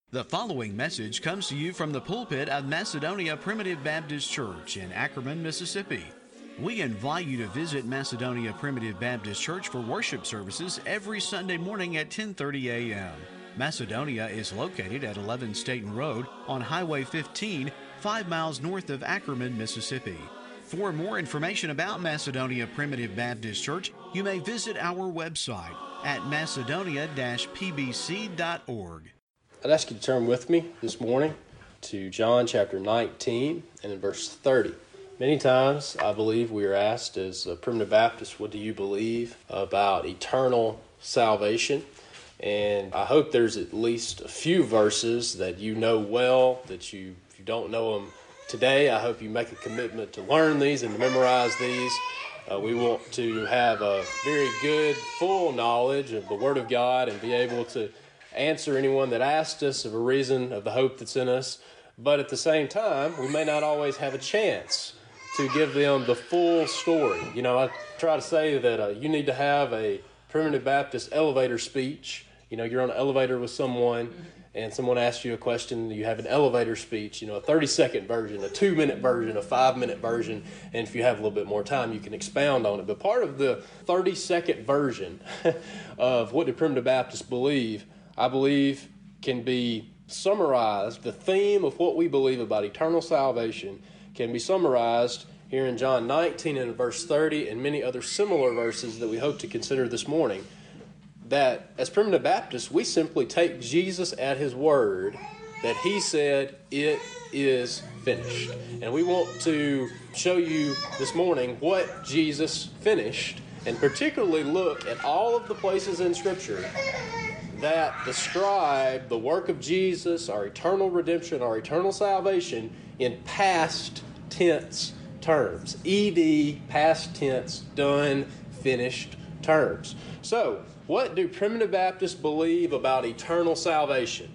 The following message comes to you from the pulpit of Macedonia Primitive Baptist Church in Ackerman, Mississippi. We invite you to visit Macedonia Primitive Baptist Church for worship services every Sunday morning at 10:30 a.m. Macedonia is located at 11 Staten Road on Highway 15, 5 miles north of Ackerman, Mississippi. For more information about Macedonia Primitive Baptist Church, you may visit our website at macedonia-pbc.org. I'd ask you to turn with me this morning to John chapter 19 and in verse 30. Many times I believe we are asked as a primitive Baptists, what do you believe about eternal salvation? And I hope there's at least a few verses that you know well, that if you don't know them today, I hope you make a commitment to learn these and to memorize these. We want to have a very good, full knowledge of the Word of God and be able to answer anyone that asked us of a reason of the hope that's in us. But at the same time, we may not always have a chance to give them the full story. You know, I try to say that you need to have a primitive Baptist elevator speech. You know, you're on an elevator with someone and someone asks you a question, you have an elevator speech, you know, a 30-second version, a 2-minute version, a 5-minute version, and if you have a little bit more time, you can expound on it. But part of the 30-second version of what do primitive Baptists believe, I believe, can be summarized. The theme of what we believe about eternal salvation can be summarized here in John 19 and verse 30 and many other similar verses that we hope to consider this morning. That as primitive Baptists, we simply take Jesus at His word that He said, it is finished. And we want to show you this morning what Jesus finished, and particularly look at all of the places in Scripture that describe the work of Jesus, our eternal redemption, our eternal salvation in past tense terms. ED, past tense, done, finished terms. So, what do primitive Baptists believe about eternal salvation?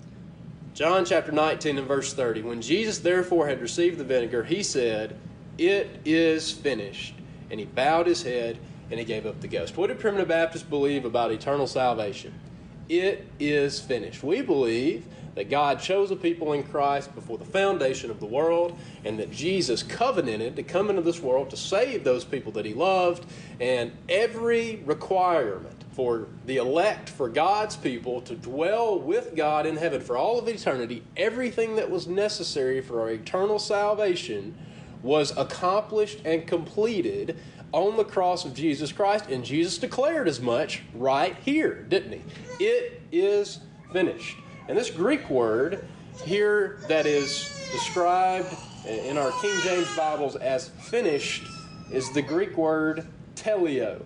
John chapter 19 and verse 30. When Jesus therefore had received the vinegar, He said, it is finished. And He bowed His head and He gave up the ghost. What do primitive Baptists believe about eternal salvation? It is finished. We believe that God chose a people in Christ before the foundation of the world, and that Jesus covenanted to come into this world to save those people that He loved, and every requirement for the elect, for God's people to dwell with God in heaven for all of eternity, everything that was necessary for our eternal salvation was accomplished and completed on the cross of Jesus Christ, and Jesus declared as much right here, didn't He? It is finished. And this Greek word here that is described in our King James Bibles as finished is the Greek word teleo,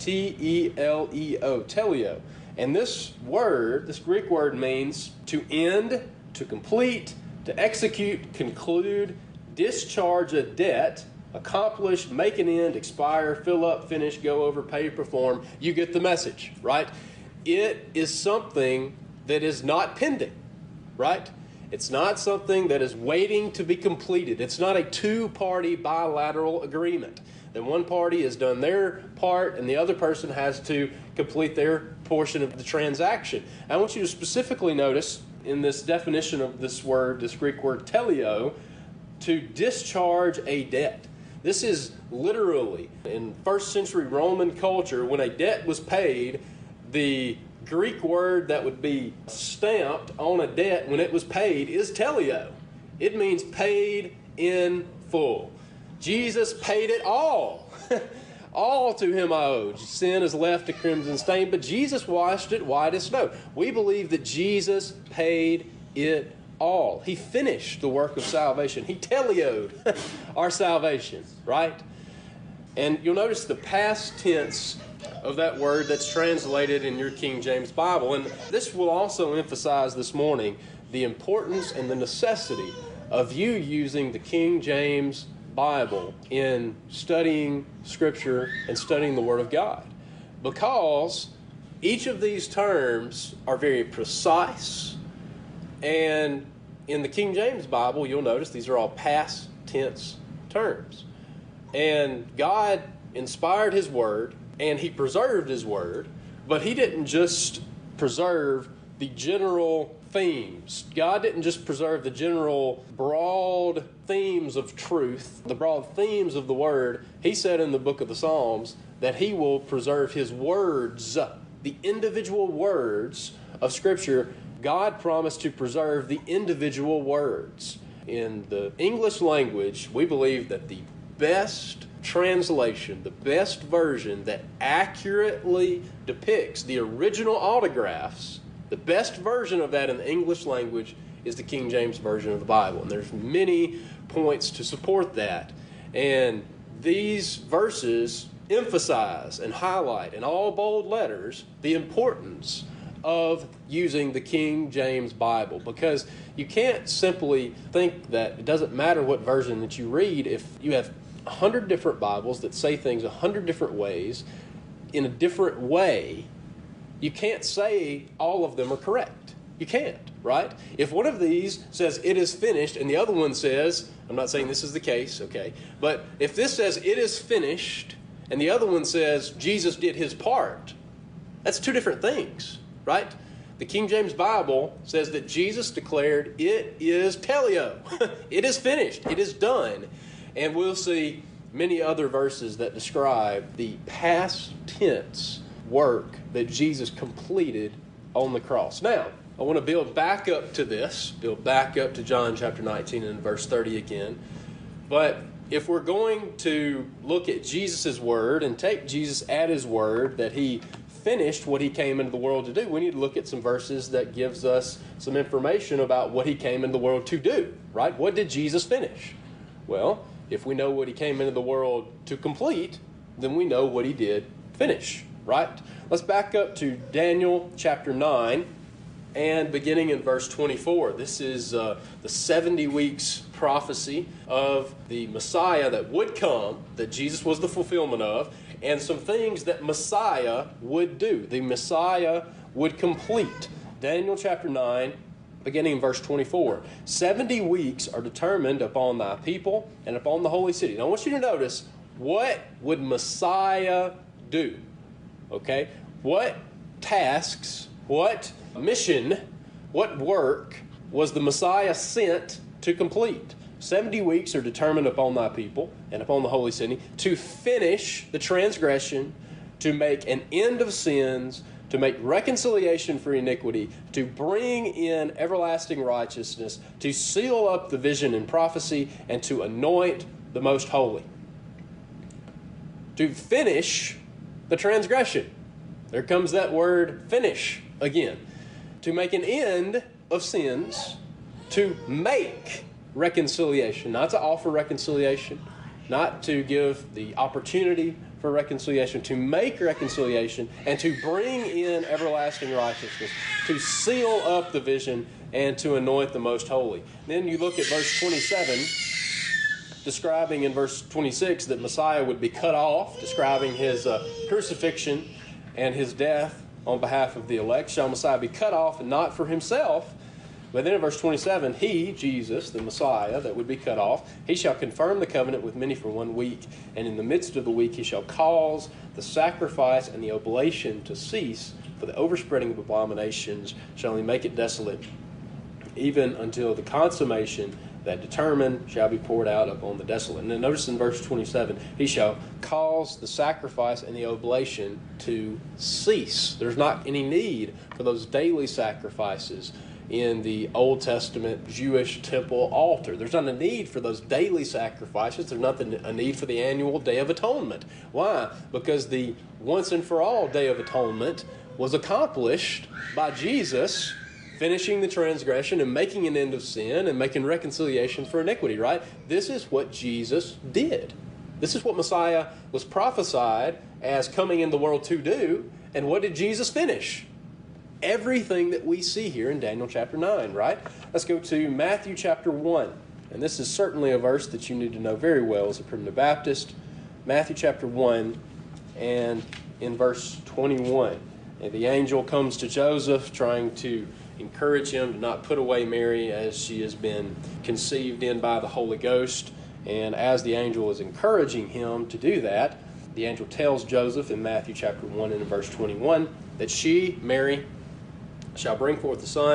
T-E-L-E-O, teleo. And this word, this Greek word means to end, to complete, to execute, conclude, discharge a debt, accomplish, make an end, expire, fill up, finish, go over, pay, perform. You get the message, right? It is something that is not pending, right? It's not something that is waiting to be completed. It's not a two-party bilateral agreement. That one party has done their part and the other person has to complete their portion of the transaction. I want you to specifically notice in this definition of this word, this Greek word teleo, to discharge a debt. This is literally, in first century Roman culture, when a debt was paid, the Greek word that would be stamped on a debt when it was paid is teleo. It means paid in full. Jesus paid it all. All to Him I owe. Sin is left a crimson stain, but Jesus washed it white as snow. We believe that Jesus paid it all. He finished the work of salvation. He teleoed our salvation, right? And you'll notice the past tense of that word that's translated in your King James Bible. And this will also emphasize this morning the importance and the necessity of you using the King James Bible in studying Scripture and studying the Word of God. Because each of these terms are very precise, and in the King James Bible, you'll notice these are all past tense terms. And God inspired His Word, and He preserved His Word, but He didn't just preserve the general themes. God didn't just preserve the general broad themes of truth, the broad themes of the Word. He said in the book of the Psalms that He will preserve His words, the individual words of Scripture. God promised to preserve the individual words. In the English language, we believe that the best translation, the best version that accurately depicts the original autographs, the best version of that in the English language is the King James Version of the Bible. And there's many points to support that. And these verses emphasize and highlight in all bold letters the importance of using the King James Bible, because you can't simply think that it doesn't matter what version that you read. If you have 100 different Bibles that say things 100 different ways in a different way, you can't say all of them are correct. You can't, right? If one of these says it is finished and the other one says, I'm not saying this is the case, okay, but if this says it is finished and the other one says Jesus did his part, that's two different things, right? The King James Bible says that Jesus declared it is teleo. It is finished. It is done. And we'll see many other verses that describe the past tense work that Jesus completed on the cross. Now, I want to build back up to this, build back up to John chapter 19 and verse 30 again. But if we're going to look at Jesus' word and take Jesus at his word that he finished what he came into the world to do, we need to look at some verses that gives us some information about what he came into the world to do, right? What did Jesus finish? Well, if we know what he came into the world to complete, then we know what he did finish, right? Let's back up to Daniel chapter 9 and beginning in verse 24. This is the 70 weeks prophecy of the Messiah that would come, that Jesus was the fulfillment of, and some things that Messiah would do. The Messiah would complete. Daniel chapter 9, beginning in verse 24. 70 weeks are determined upon thy people and upon the holy city. Now I want you to notice, what would Messiah do? Okay? What tasks, what mission, what work was the Messiah sent to complete? 70 weeks are determined upon thy people and upon the holy city to finish the transgression, to make an end of sins, to make reconciliation for iniquity, to bring in everlasting righteousness, to seal up the vision and prophecy, and to anoint the most holy. To finish the transgression. There comes that word finish again. To make an end of sins, to make reconciliation, not to offer reconciliation, not to give the opportunity for reconciliation, to make reconciliation, and to bring in everlasting righteousness, to seal up the vision, and to anoint the most holy. Then you look at verse 27, describing in verse 26 that Messiah would be cut off, describing his crucifixion and his death on behalf of the elect. Shall Messiah be cut off, and not for himself? But then in verse 27, he, Jesus, the Messiah that would be cut off, he shall confirm the covenant with many for 1 week, and in the midst of the week he shall cause the sacrifice and the oblation to cease, for the overspreading of abominations shall he make it desolate, even until the consummation that determined shall be poured out upon the desolate. And then notice in verse 27, he shall cause the sacrifice and the oblation to cease. There's not any need for those daily sacrifices in the Old Testament Jewish temple altar. There's not a need for those daily sacrifices. There's not a need for the annual Day of Atonement. Why? Because the once and for all Day of Atonement was accomplished by Jesus finishing the transgression and making an end of sin and making reconciliation for iniquity, right? This is what Jesus did. This is what Messiah was prophesied as coming in the world to do. And what did Jesus finish? Everything that we see here in Daniel chapter 9, right? Let's go to Matthew chapter 1. And this is certainly a verse that you need to know very well as a Primitive Baptist. Matthew chapter 1 and in verse 21. And the angel comes to Joseph trying to encourage him to not put away Mary as she has been conceived in by the Holy Ghost. And as the angel is encouraging him to do that, the angel tells Joseph in Matthew chapter 1 and in verse 21 that she, Mary, shall bring forth a son,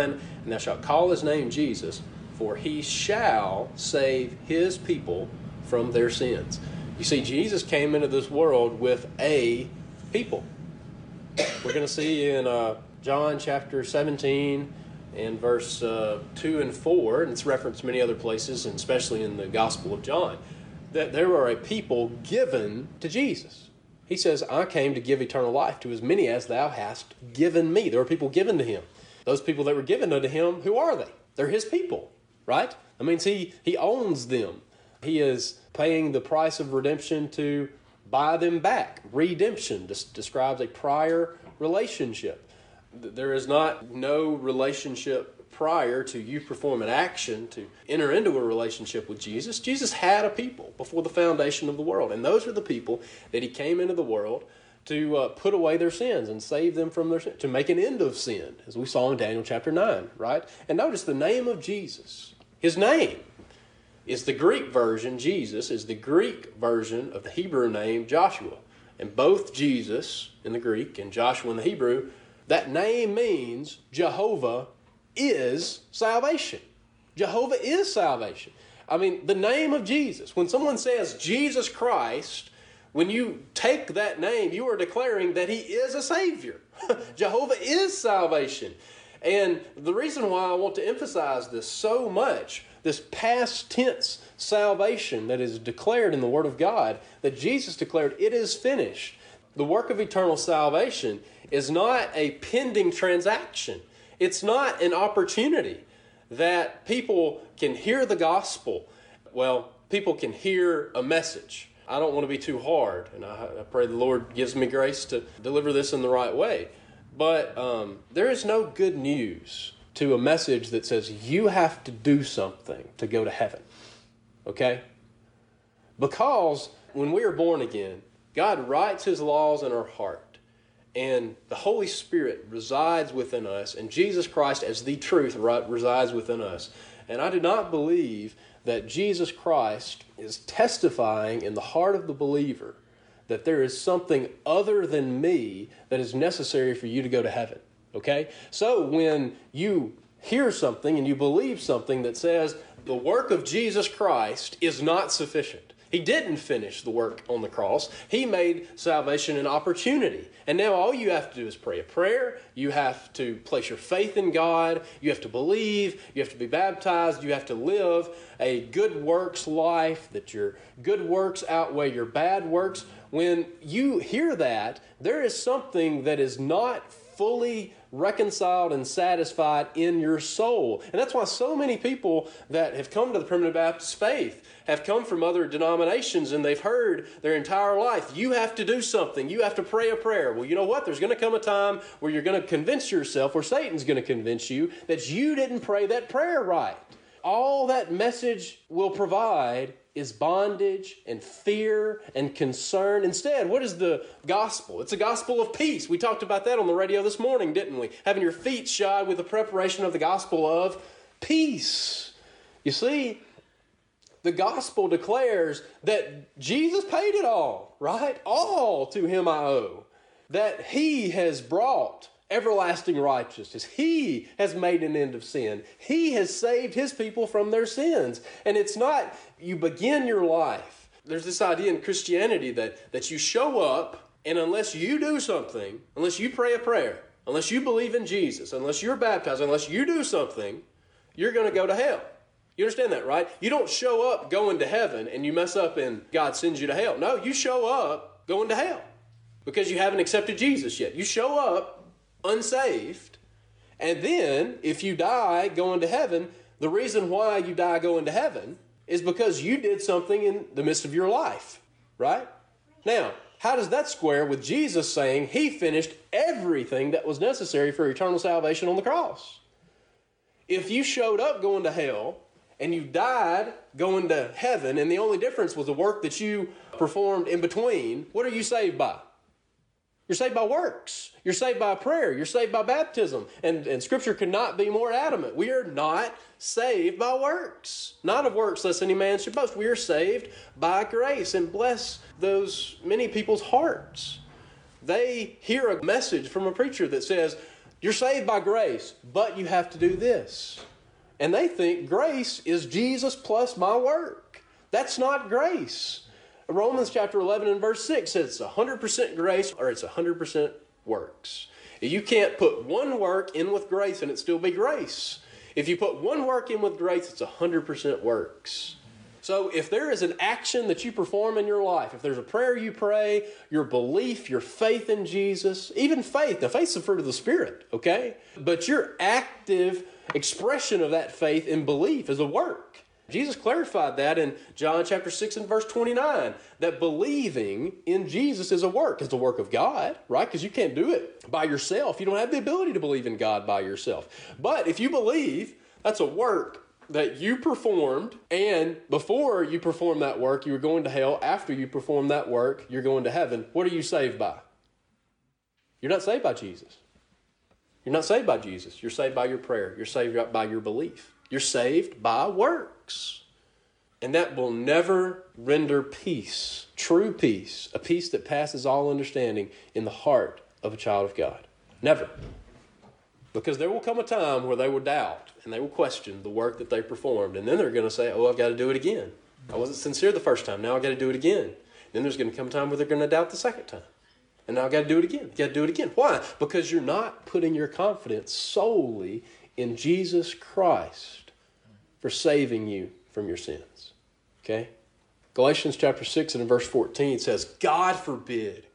and thou shalt call his name Jesus, for he shall save his people from their sins. You see, Jesus came into this world with a people. We're going to see in John chapter 17 and verse 2 and 4, and it's referenced many other places, and especially in the Gospel of John, that there are a people given to Jesus. He says, I came to give eternal life to as many as thou hast given me. There were people given to him. Those people that were given unto him, who are they? They're his people, right? That means he owns them. He is paying the price of redemption to buy them back. Redemption describes a prior relationship. There is no relationship prior to you perform an action to enter into a relationship with Jesus. Jesus had a people before the foundation of the world, and those are the people that he came into the world to put away their sins and save them from their sin, to make an end of sin, as we saw in Daniel chapter 9, right? And notice the name of Jesus. His name is the Greek version. Jesus is the Greek version of the Hebrew name Joshua. And both Jesus in the Greek and Joshua in the Hebrew, that name means Jehovah is salvation. Jehovah is salvation. I mean, the name of Jesus. When someone says Jesus Christ, when you take that name, you are declaring that he is a Savior. Jehovah is salvation. And the reason why I want to emphasize this so much, this past tense salvation that is declared in the Word of God, that Jesus declared, it is finished. The work of eternal salvation is not a pending transaction. It's not an opportunity that people can hear the gospel. Well, people can hear a message. I don't want to be too hard, and I pray the Lord gives me grace to deliver this in the right way. But there is no good news to a message that says you have to do something to go to heaven. Okay? Because when we are born again, God writes his laws in our heart. And the Holy Spirit resides within us, and Jesus Christ as the truth resides within us. And I do not believe that Jesus Christ is testifying in the heart of the believer that there is something other than me that is necessary for you to go to heaven. Okay? So when you hear something and you believe something that says the work of Jesus Christ is not sufficient, he didn't finish the work on the cross. He made salvation an opportunity. And now all you have to do is pray a prayer. You have to place your faith in God. You have to believe. You have to be baptized. You have to live a good works life, that your good works outweigh your bad works. When you hear that, there is something that is not fully reconciled and satisfied in your soul. And that's why so many people that have come to the Primitive Baptist faith have come from other denominations, and they've heard their entire life, you have to do something. You have to pray a prayer. Well, you know what? There's going to come a time where you're going to convince yourself, or Satan's going to convince you, that you didn't pray that prayer right. All that message will provide is bondage and fear and concern. Instead, what is the gospel? It's a gospel of peace. We talked about that on the radio this morning, didn't we? Having your feet shod with the preparation of the gospel of peace. You see, the gospel declares that Jesus paid it all, right? All to him I owe. That he has brought everlasting righteousness. He has made an end of sin. He has saved his people from their sins. And it's not you begin your life. There's this idea in Christianity that you show up, and unless you do something, unless you pray a prayer, unless you believe in Jesus, unless you're baptized, unless you do something, you're going to go to hell. You understand that, right? You don't show up going to heaven and you mess up and God sends you to hell. No, you show up going to hell because you haven't accepted Jesus yet. You show up unsaved, and then if you die going to heaven, the reason why you die going to heaven is because you did something in the midst of your life, right? Now, how does that square with Jesus saying he finished everything that was necessary for eternal salvation on the cross? If you showed up going to hell and you died going to heaven, and the only difference was the work that you performed in between, what are you saved by? You're saved by works. You're saved by prayer. You're saved by baptism. And Scripture could not be more adamant. We are not saved by works. Not of works, lest any man should boast. We are saved by grace. And bless those many people's hearts. They hear a message from a preacher that says, You're saved by grace, but you have to do this. And they think grace is Jesus plus my work. That's not grace. Romans chapter 11 and verse 6 says it's 100% grace or it's 100% works. You can't put one work in with grace and it still be grace. If you put one work in with grace, it's 100% works. So if there is an action that you perform in your life, if there's a prayer you pray, your belief, your faith in Jesus, even faith. Now faith's the fruit of the Spirit, okay? But your active expression of that faith and belief is a work. Jesus clarified that in John chapter 6 and verse 29, that believing in Jesus is a work. It's a work of God, right? Because you can't do it by yourself. You don't have the ability to believe in God by yourself. But if you believe, that's a work that you performed, and before you perform that work, you were going to hell. After you perform that work, you're going to heaven. What are you saved by? You're not saved by Jesus. You're not saved by Jesus. You're saved by your prayer. You're saved by your belief. You're saved by works. And that will never render peace, true peace, a peace that passes all understanding in the heart of a child of God. Never. Because there will come a time where they will doubt and they will question the work that they performed. And then they're going to say, oh, I've got to do it again. I wasn't sincere the first time. Now I've got to do it again. Then there's going to come a time where they're going to doubt the second time. And now I've got to do it again. You've got to do it again. Why? Because you're not putting your confidence solely in Jesus Christ for saving you from your sins. Okay? Galatians chapter 6 and verse 14 says, God forbid,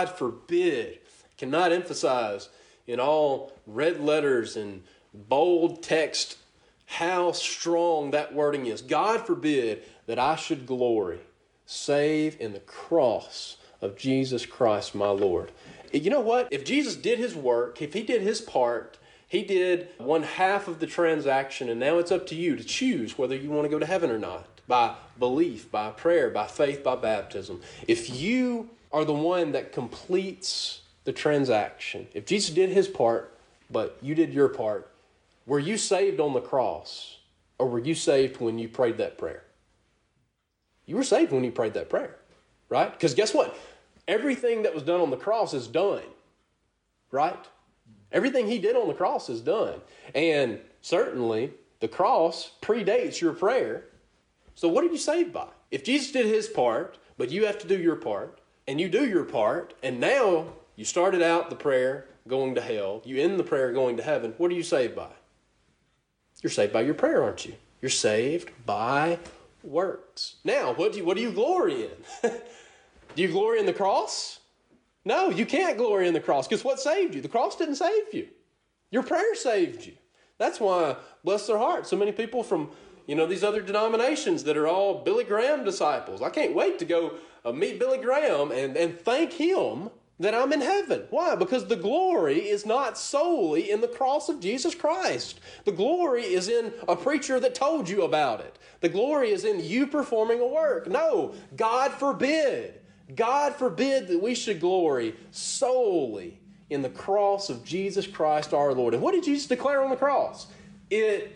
cannot emphasize in all red letters and bold text how strong that wording is. God forbid that I should glory save in the cross of Jesus Christ my Lord. You know what? If Jesus did his work, if he did his part, he did 1/2 of the transaction, and now it's up to you to choose whether you want to go to heaven or not, by belief, by prayer, by faith, by baptism. If you are the one that completes the transaction, if Jesus did his part, but you did your part, were you saved on the cross, or were you saved when you prayed that prayer? You were saved when you prayed that prayer, right? Because guess what? Everything that was done on the cross is done, right? Everything he did on the cross is done. And certainly the cross predates your prayer. So what are you saved by? If Jesus did his part, but you have to do your part, and you do your part, and now you started out the prayer going to hell, you end the prayer going to heaven, what are you saved by? You're saved by your prayer, aren't you? You're saved by works. Now, what do you glory in? Do you glory in the cross? No, you can't glory in the cross, because what saved you? The cross didn't save you. Your prayer saved you. That's why, bless their hearts, so many people from these other denominations that are all Billy Graham disciples. I can't wait to go meet Billy Graham and thank him that I'm in heaven. Why? Because the glory is not solely in the cross of Jesus Christ. The glory is in a preacher that told you about it. The glory is in you performing a work. No, God forbid. God forbid that we should glory solely in the cross of Jesus Christ our Lord. And what did Jesus declare on the cross? It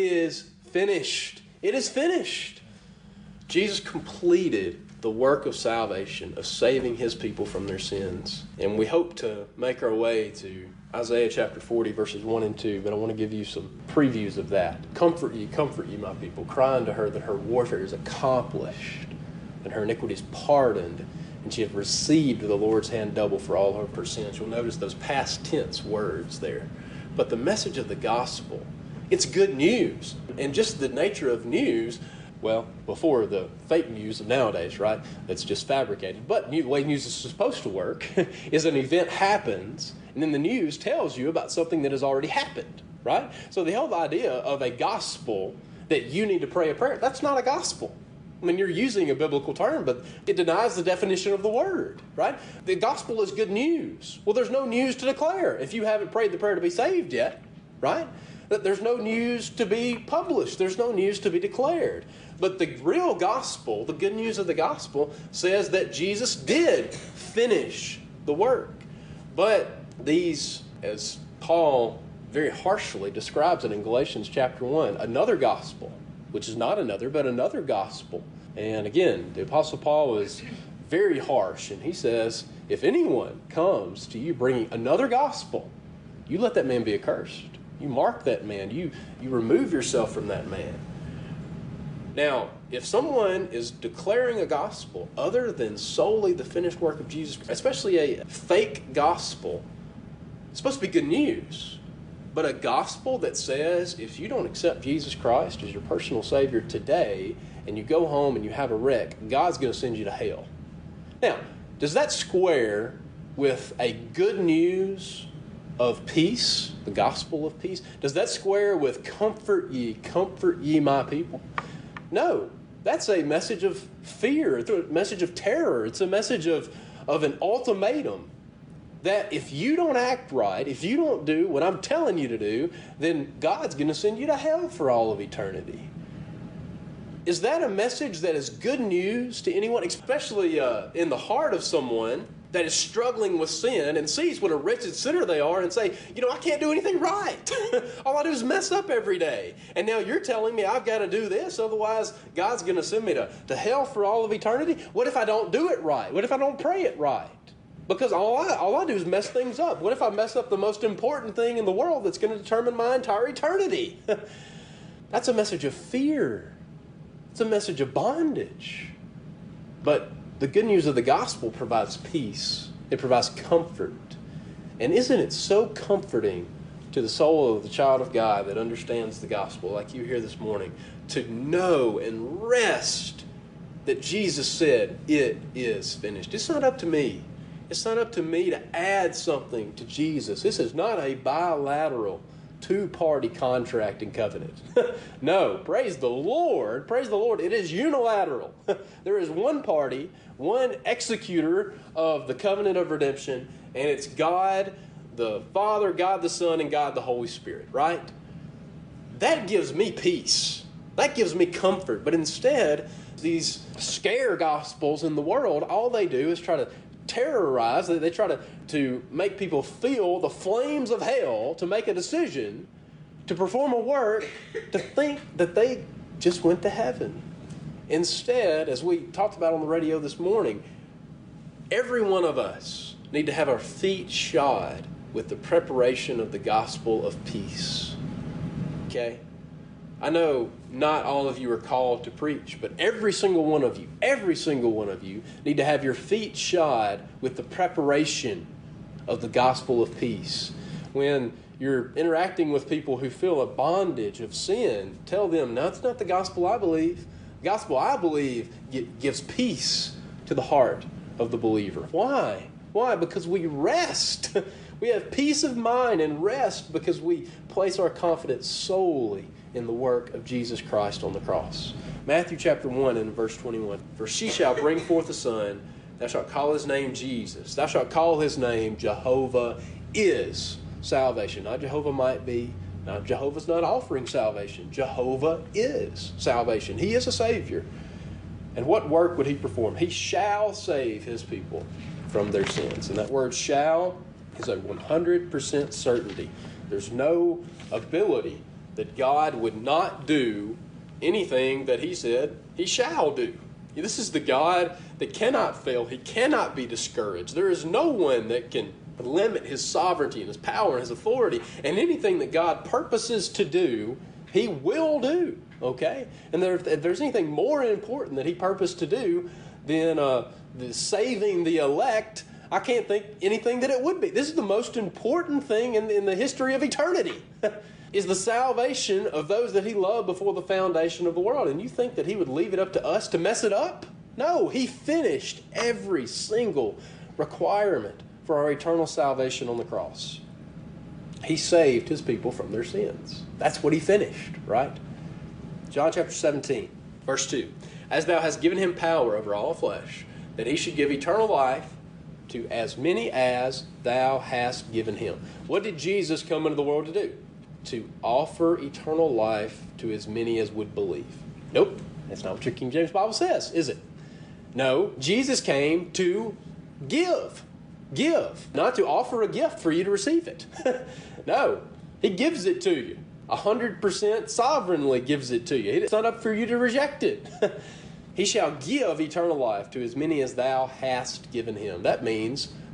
is finished. It is finished. Jesus completed the work of salvation, of saving his people from their sins. And we hope to make our way to Isaiah chapter 40, verses 1 and 2, but I want to give you some previews of that. Comfort ye, my people, cry unto her that her warfare is accomplished, and her iniquity is pardoned, and she hath received the Lord's hand double for all of her sins. You'll notice those past tense words there. But the message of the gospel, it's good news. And just the nature of news, well, before the fake news of nowadays, right? That's just fabricated. But the way news is supposed to work is an event happens, and then the news tells you about something that has already happened, right? So the whole idea of a gospel that you need to pray a prayer, that's not a gospel. I mean, you're using a biblical term, but it denies the definition of the word, right? The gospel is good news. Well, there's no news to declare if you haven't prayed the prayer to be saved yet, right? There's no news to be published. There's no news to be declared. But the real gospel, the good news of the gospel, says that Jesus did finish the work. But these, as Paul very harshly describes it in Galatians chapter 1, another gospel, which is not another, but another gospel. And again, the Apostle Paul is very harsh, and he says, if anyone comes to you bringing another gospel, you let that man be accursed. You mark that man. You remove yourself from that man. Now, if someone is declaring a gospel other than solely the finished work of Jesus, especially a fake gospel, it's supposed to be good news. But a gospel that says if you don't accept Jesus Christ as your personal Savior today and you go home and you have a wreck, God's going to send you to hell. Now, does that square with a good news of peace, the gospel of peace? Does that square with comfort ye my people? No, that's a message of fear. It's a message of terror. It's a message of an ultimatum that if you don't act right, if you don't do what I'm telling you to do, then God's going to send you to hell for all of eternity. Is that a message that is good news to anyone, especially in the heart of someone that is struggling with sin and sees what a wretched sinner they are and say, I can't do anything right. All I do is mess up every day. And now you're telling me I've got to do this, otherwise God's going to send me to hell for all of eternity? What if I don't do it right? What if I don't pray it right? Because all I do is mess things up. What if I mess up the most important thing in the world that's going to determine my entire eternity? That's a message of fear. It's a message of bondage. But the good news of the gospel provides peace. It provides comfort. And isn't it so comforting to the soul of the child of God that understands the gospel, like you here this morning, to know and rest that Jesus said, it is finished. It's not up to me. It's not up to me to add something to Jesus. This is not a bilateral two-party contract and covenant. No, praise the Lord. Praise the Lord. It is unilateral. There is one party, one executor of the covenant of redemption, and it's God the Father, God the Son, and God the Holy Spirit, right? That gives me peace. That gives me comfort. But instead, these scare gospels in the world, all they do is try to terrorize. They try to make people feel the flames of hell, to make a decision, to perform a work, to think that they just went to heaven. Instead, as we talked about on the radio this morning, every one of us need to have our feet shod with the preparation of the gospel of peace. Okay? I know not all of you are called to preach, but every single one of you need to have your feet shod with the preparation of the gospel of peace. When you're interacting with people who feel a bondage of sin, tell them, no, it's not the gospel I believe. The gospel I believe gives peace to the heart of the believer. Why? Why? Because we rest. We have peace of mind and rest because we place our confidence solely in the work of Jesus Christ on the cross. Matthew chapter 1 and verse 21. For she shall bring forth a son, thou shalt call his name Jesus. Thou shalt call his name Jehovah is salvation. Not Jehovah might be. Now, Jehovah's not offering salvation. Jehovah is salvation. He is a Savior. And what work would he perform? He shall save his people from their sins. And that word shall is a 100% certainty. There's no ability that God would not do anything that he said he shall do. This is the God that cannot fail. He cannot be discouraged. There is no one that can limit his sovereignty and his power and his authority. And anything that God purposes to do, he will do. Okay? And if there's anything more important that he purposed to do than saving the elect, I can't think anything that it would be. This is the most important thing in the history of eternity, is the salvation of those that he loved before the foundation of the world. And you think that he would leave it up to us to mess it up? No, he finished every single requirement for our eternal salvation on the cross. He saved his people from their sins. That's what he finished, right? John chapter 17, verse 2. As thou hast given him power over all flesh, that he should give eternal life to as many as thou hast given him. What did Jesus come into the world to do? To offer eternal life to as many as would believe. Nope, that's not what your King James Bible says, is it? No, Jesus came to give. Give. Not to offer a gift for you to receive it. No, he gives it to you. 100% sovereignly gives it to you. It's not up for you to reject it. He shall give eternal life to as many as thou hast given him. That means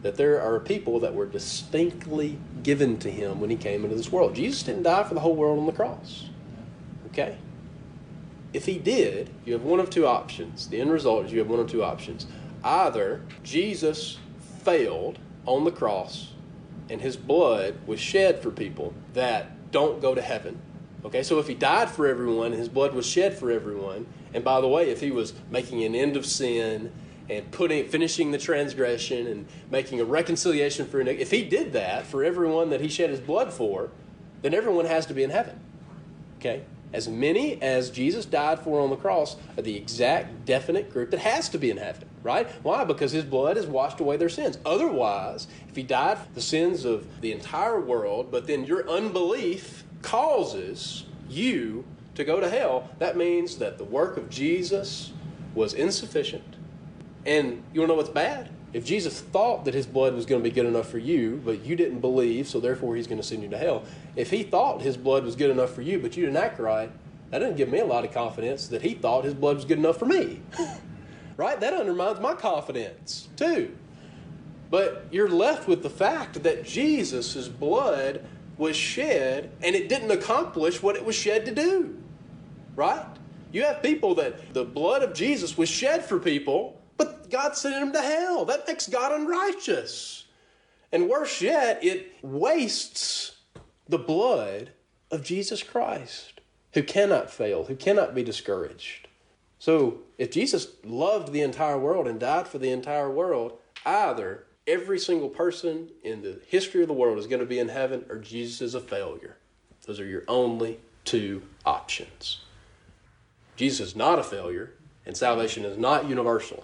that there are people that were distinctly given to him when he came into this world. Jesus didn't die for the whole world on the cross. Okay? If he did, you have one of two options. The end result is you have one of two options. Either Jesus failed on the cross and his blood was shed for people that don't go to heaven. Okay, so if he died for everyone and his blood was shed for everyone, and by the way, if he was making an end of sin and finishing the transgression and making a reconciliation for if he did that for everyone that he shed his blood for, then everyone has to be in heaven. Okay? As many as Jesus died for on the cross are the exact definite group that has to be in heaven, right? Why? Because his blood has washed away their sins. Otherwise, if he died for the sins of the entire world, but then your unbelief causes you to go to hell, that means that the work of Jesus was insufficient. And you want to know what's bad? If Jesus thought that his blood was going to be good enough for you, but you didn't believe, so therefore he's going to send you to hell. If he thought his blood was good enough for you, but you didn't act right, that doesn't give me a lot of confidence that he thought his blood was good enough for me. Right? That undermines my confidence, too. But you're left with the fact that Jesus' blood was shed, and it didn't accomplish what it was shed to do. Right? You have people that the blood of Jesus was shed for people, but God sent them to hell. That makes God unrighteous. And worse yet, it wastes the blood of Jesus Christ, who cannot fail, who cannot be discouraged. So if Jesus loved the entire world and died for the entire world, either every single person in the history of the world is going to be in heaven or Jesus is a failure. Those are your only two options. Jesus is not a failure, and salvation is not universal.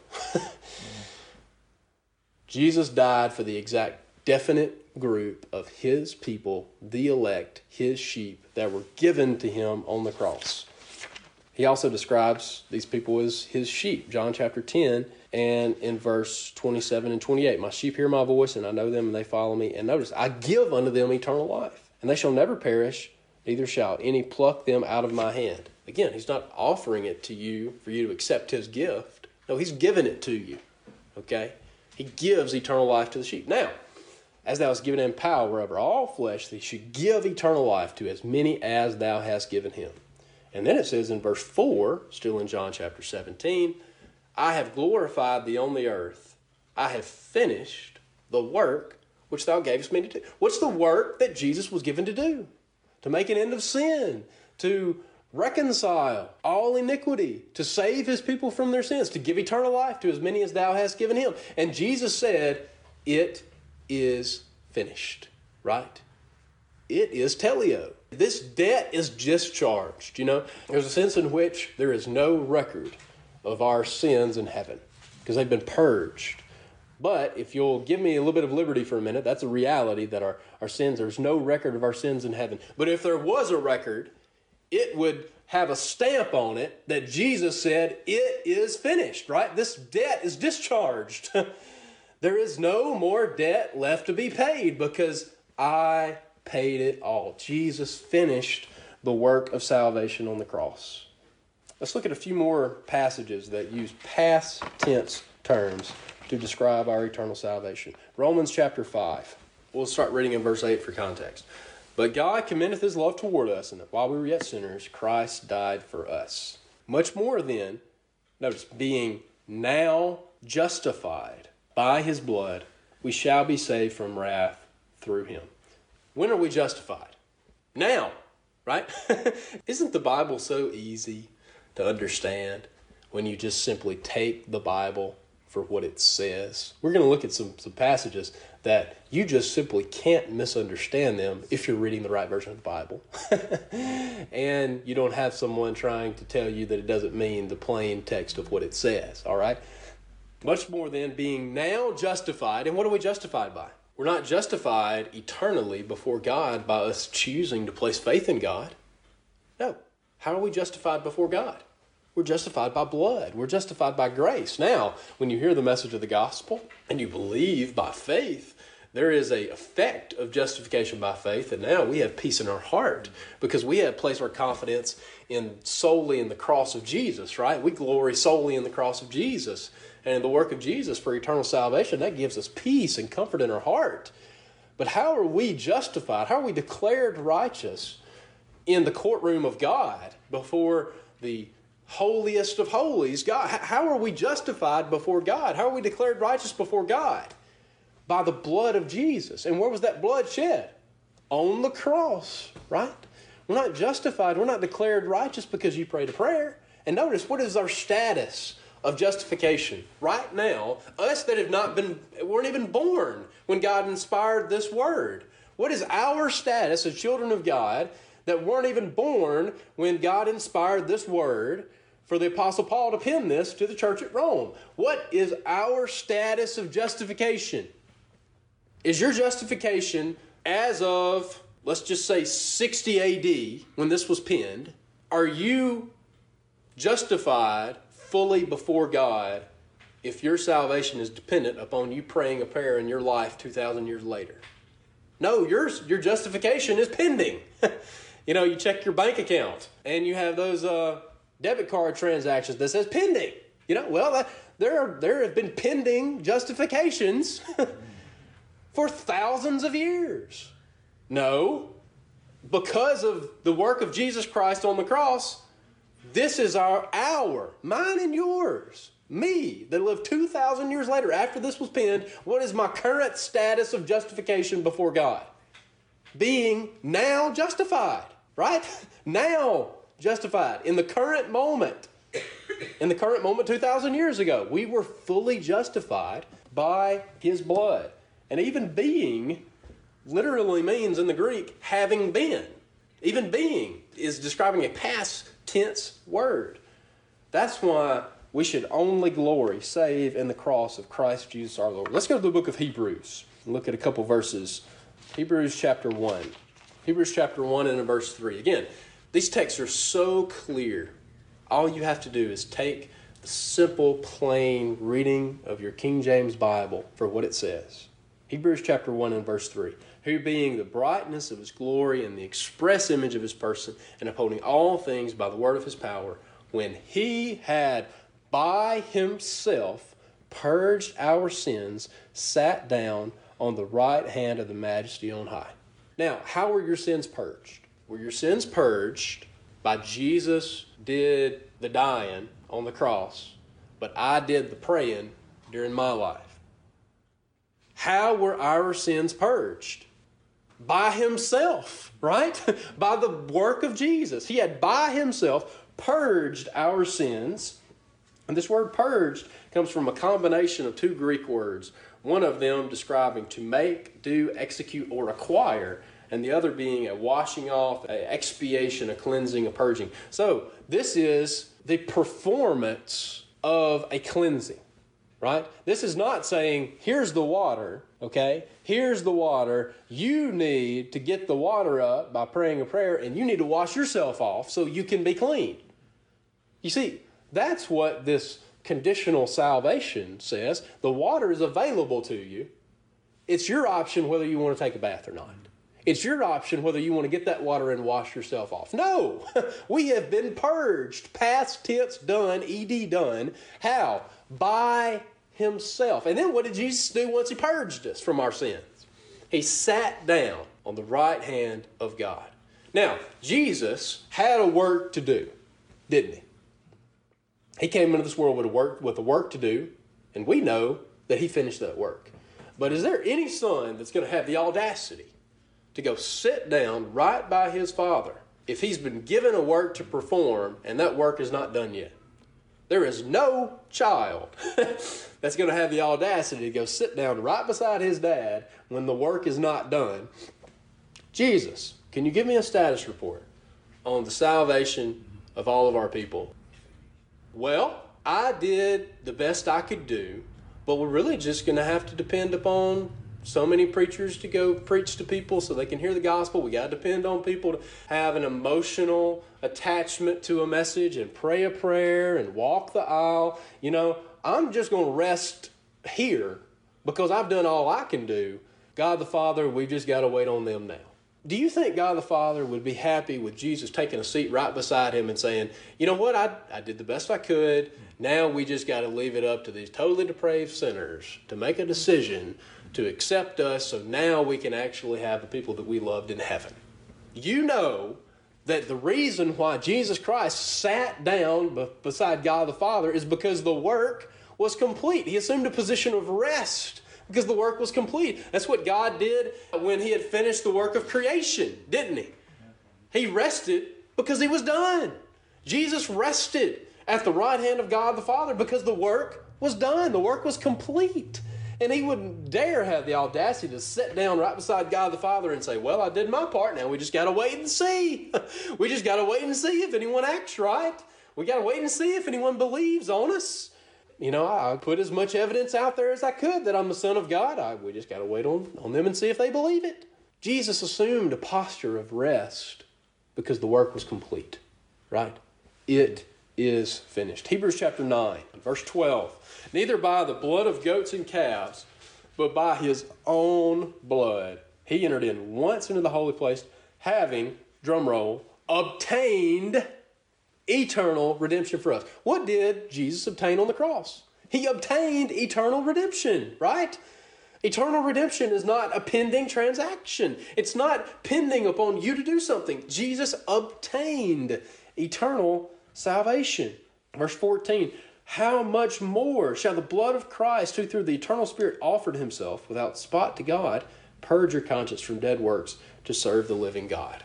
Jesus died for the exact definite group of his people, the elect, his sheep, that were given to him on the cross. He also describes these people as his sheep. John chapter 10 and in verse 27 and 28. My sheep hear my voice, and I know them, and they follow me. And notice, I give unto them eternal life, and they shall never perish, neither shall any pluck them out of my hand. Again, he's not offering it to you for you to accept his gift. No, he's giving it to you. Okay? He gives eternal life to the sheep. Now, as thou hast given him power over all flesh, he should give eternal life to as many as thou hast given him. And then it says in verse 4, still in John chapter 17, I have glorified thee on the earth. I have finished the work which thou gavest me to do. What's the work that Jesus was given to do? To make an end of sin, to reconcile all iniquity, to save his people from their sins, to give eternal life to as many as thou hast given him. And Jesus said, it is finished, right? It is teleo. This debt is discharged. You know, there's a sense in which there is no record of our sins in heaven because they've been purged. But if you'll give me a little bit of liberty for a minute, that's a reality that our sins, there's no record of our sins in heaven. But if there was a record, it would have a stamp on it that Jesus said, it is finished, right? This debt is discharged. There is no more debt left to be paid because I paid it all. Jesus finished the work of salvation on the cross. Let's look at a few more passages that use past tense terms to describe our eternal salvation. Romans chapter 5. We'll start reading in verse 8 for context. But God commendeth his love toward us, and that while we were yet sinners, Christ died for us. Much more then, notice, being now justified by his blood, we shall be saved from wrath through him. When are we justified? Now, right? Isn't the Bible so easy to understand when you just simply take the Bible for what it says? We're going to look at some passages that you just simply can't misunderstand them if you're reading the right version of the Bible. And you don't have someone trying to tell you that it doesn't mean the plain text of what it says, all right? Much more than being now justified. And what are we justified by? We're not justified eternally before God by us choosing to place faith in God. No. How are we justified before God? We're justified by blood. We're justified by grace. Now, when you hear the message of the gospel and you believe by faith There is a effect of justification by faith, and now we have peace in our heart because we have placed our confidence solely in the cross of Jesus, right? We glory solely in the cross of Jesus and in the work of Jesus for eternal salvation. That gives us peace and comfort in our heart. But how are we justified? How are we declared righteous in the courtroom of God before the holiest of holies, God? How are we justified before God? How are we declared righteous before God? By the blood of Jesus. And where was that blood shed? On the cross, right? We're not justified. We're not declared righteous because you prayed a prayer. And notice, what is our status of justification right now? Us that weren't even born when God inspired this word. What is our status as children of God that weren't even born when God inspired this word for the Apostle Paul to pen this to the church at Rome? What is our status of justification? Is your justification as of, let's just say 60 AD, when this was penned, are you justified fully before God if your salvation is dependent upon you praying a prayer in your life 2,000 years later? No, your justification is pending. You check your bank account and you have those debit card transactions that says pending. There have been pending justifications for thousands of years. No, because of the work of Jesus Christ on the cross, this is mine and yours, me, that lived 2,000 years later after this was penned. What is my current status of justification before God? Being now justified, right? Now justified. In the current moment 2,000 years ago, we were fully justified by His blood. And even being literally means in the Greek, having been. Even being is describing a past tense word. That's why we should only glory, save in the cross of Christ Jesus our Lord. Let's go to the book of Hebrews and look at a couple verses. Hebrews chapter 1. Hebrews chapter 1 and verse 3. Again, these texts are so clear. All you have to do is take the simple, plain reading of your King James Bible for what it says. Hebrews chapter 1 and verse 3. Who being the brightness of His glory and the express image of His person, and upholding all things by the word of His power, when He had by Himself purged our sins, sat down on the right hand of the Majesty on high. Now, how were your sins purged? Were your sins purged by Jesus did the dying on the cross, but I did the praying during my life? How were our sins purged? By Himself, right? By the work of Jesus. He had by Himself purged our sins. And this word purged comes from a combination of two Greek words. One of them describing to make, do, execute, or acquire. And the other being a washing off, an expiation, a cleansing, a purging. So this is the performance of a cleansing. Right? This is not saying, here's the water, okay? Here's the water. You need to get the water up by praying a prayer, and you need to wash yourself off so you can be clean. You see, that's what this conditional salvation says. The water is available to you. It's your option whether you want to take a bath or not. It's your option whether you want to get that water and wash yourself off. No, we have been purged. Past tense done, ed done. How? By Himself. And then what did Jesus do once He purged us from our sins? He sat down on the right hand of God. Now, Jesus had a work to do, didn't He? He came into this world with a work to do, and we know that He finished that work. But is there any son that's going to have the audacity to go sit down right by his father if he's been given a work to perform and that work is not done yet? There is no child that's going to have the audacity to go sit down right beside his dad when the work is not done. Jesus, can you give me a status report on the salvation of all of our people? Well, I did the best I could do, but we're really just going to have to depend upon so many preachers to go preach to people so they can hear the gospel. We got to depend on people to have an emotional attachment to a message and pray a prayer and walk the aisle. I'm just going to rest here because I've done all I can do. God the Father, we just got to wait on them now. Do you think God the Father would be happy with Jesus taking a seat right beside him and saying, you know what, I did the best I could. Now we just got to leave it up to these totally depraved sinners to make a decision to accept us, so now we can actually have the people that we loved in heaven? You know that the reason why Jesus Christ sat down beside God the Father is because the work was complete. He assumed a position of rest because the work was complete. That's what God did when he had finished the work of creation, didn't he? He rested because he was done. Jesus rested at the right hand of God the Father because the work was done. The work was complete. And he wouldn't dare have the audacity to sit down right beside God the Father and say, well, I did my part. Now we just got to wait and see. We just got to wait and see if anyone acts right. We got to wait and see if anyone believes on us. You know, I put as much evidence out there as I could that I'm the Son of God. We just got to wait on them and see if they believe it. Jesus assumed a posture of rest because the work was complete, right? It is finished. Hebrews chapter 9, verse 12. Neither by the blood of goats and calves, but by his own blood, he entered in once into the holy place, having, drum roll, obtained eternal redemption for us. What did Jesus obtain on the cross? He obtained eternal redemption, right? Eternal redemption is not a pending transaction. It's not pending upon you to do something. Jesus obtained eternal salvation. Verse 14, how much more shall the blood of Christ, who through the eternal Spirit offered himself without spot to God, purge your conscience from dead works to serve the living God?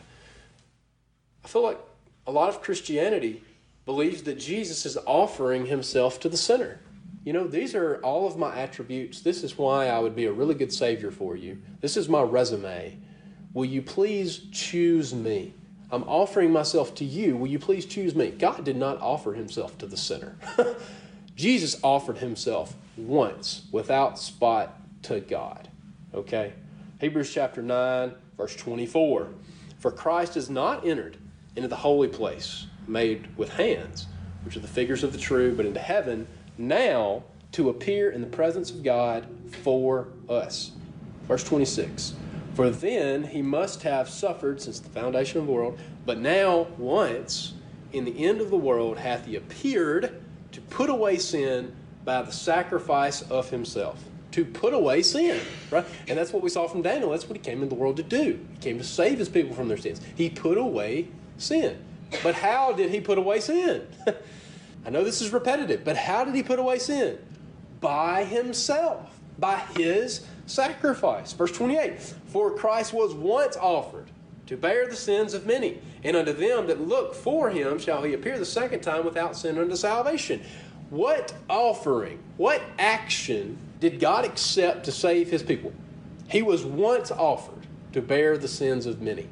I feel like a lot of Christianity believes that Jesus is offering himself to the sinner. You know, these are all of my attributes. This is why I would be a really good Savior for you. This is my resume. Will you please choose me? I'm offering myself to you. Will you please choose me? God did not offer himself to the sinner. Jesus offered himself once without spot to God. Okay? Hebrews chapter 9, verse 24. For Christ has not entered into the holy place made with hands, which are the figures of the true, but into heaven, now to appear in the presence of God for us. Verse 26. For then he must have suffered since the foundation of the world, but now once in the end of the world hath he appeared to put away sin by the sacrifice of himself. To put away sin, right? And that's what we saw from Daniel. That's what he came into the world to do. He came to save his people from their sins. He put away sin. But how did he put away sin? I know this is repetitive, but how did he put away sin? By himself, by his sacrifice. Verse 28, for Christ was once offered to bear the sins of many, and unto them that look for him shall he appear the second time without sin unto salvation. What offering, what action did God accept to save his people? He was once offered to bear the sins of many.